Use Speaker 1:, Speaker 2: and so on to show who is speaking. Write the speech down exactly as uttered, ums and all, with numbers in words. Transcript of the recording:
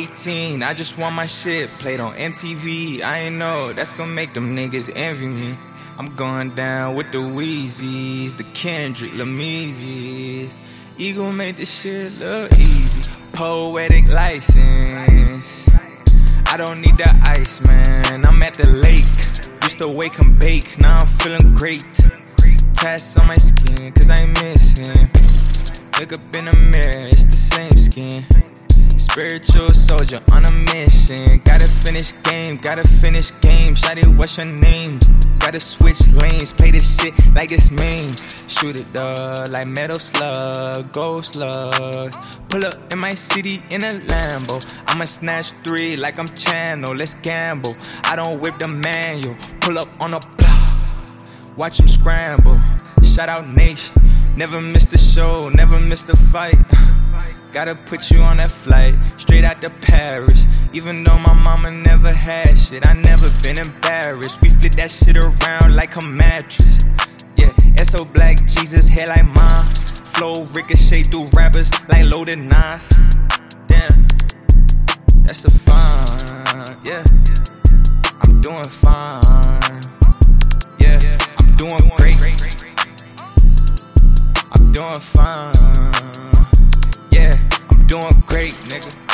Speaker 1: eighteen, I just want my shit played on M T V. I ain't know that's gonna make them niggas envy me. I'm going down with the Weezys, the Kendrick Lamises. Eagle made this shit look easy. Poetic license. I don't need the ice, man. I'm at the lake. Used to wake and bake, now I'm feeling great. Tats on my skin, cause I ain't missing. Look up in the mirror, it's the same skin. Spiritual soldier on a mission. Gotta finish game, gotta finish game. Shawty, what's your name? Gotta switch lanes, play this shit like it's main. Shoot it up like Metal Slug, Gold Slug. Pull up in my city in a Lambo. I'ma snatch three like I'm Channel, let's gamble. I don't whip the manual, pull up on a block. Watch them scramble, shout out nation. Never miss the show, never miss the fight. Gotta put you on that flight, straight out to Paris. Even though my mama never had shit, I never been embarrassed. We flip that shit around like a mattress. Yeah, S O Black Jesus, hair like mine. Flow ricochet through rappers like loaded Nas. Damn, that's a fine, yeah. I'm doing fine, yeah. I'm doing great, I'm doing fine. Yeah, I'm doing great, nigga.